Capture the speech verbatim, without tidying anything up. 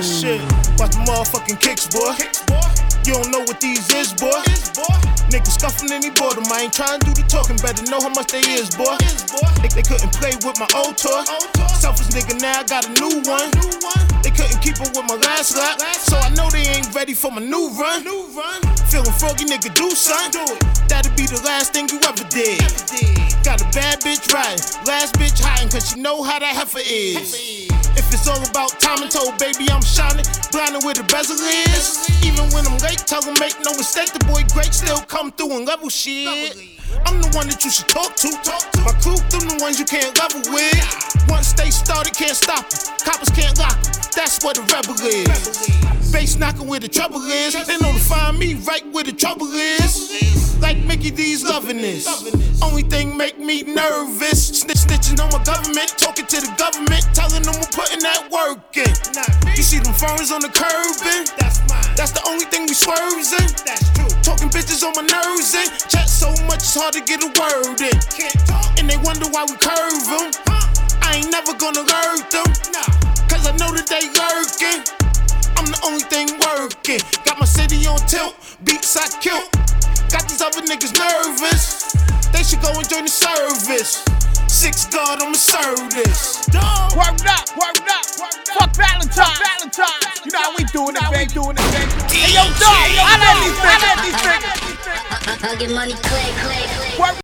shit. Watch the motherfucking kicks, boy. You don't know what these is, boy. Niggas scuffing any boredom. I ain't trying to do the talking, better know how much they is, boy. They, they couldn't play with my old toy. Selfish nigga, now I got a new one. They couldn't keep up with my last lap, so I know they ain't ready for my new run. Feeling froggy, nigga, do something. That'll be the last thing you ever did. Got a bad bitch riding, last bitch hiding, cause she know how that heifer is. If it's all about time and told, baby, I'm shining, blinding where the bezel is. Even when I'm late, tell them make no mistake, the boy great still come through and level shit. I'm the one that you should talk to. My crew, them the ones you can't level with. Once they started, can't stop them. Coppers can't lock them. That's what a rebel is. Bass knocking where the trouble is. They know to find me right where the trouble is. Like Mickey D's loving this. Only thing make me nervous. Snitch snitching on my government, talking to the government, telling them we're putting that work in. You see them foreigners on the curbing? That's the only thing we swerves in. Talking bitches on my nerves in. Chat so much it's hard to get a word in. And they wonder why we curve them. I ain't never gonna hurt them, cause I know that they lurking. I'm the only thing working. Got my city on tilt, beats I kill. Got these other niggas nervous. They should go and join the service. Six God, I'ma serve this. Work up, work up, fuck Valentine, Valentine. You know how we doing it, baby, doing it, baby. Hey yo, dog, I like these niggas, I like these niggas. I get money, click, click, click. Work